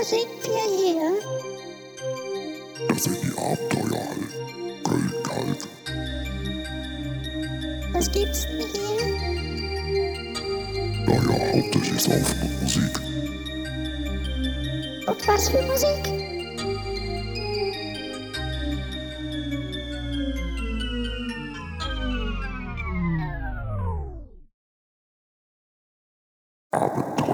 singt ihr hier? Das sind die Abenteuerhallen. Köln-Kalk. Was gibt's denn hier? Naja, hauptsächlich Saufen und Musik. Und was für Musik? Abenteuer.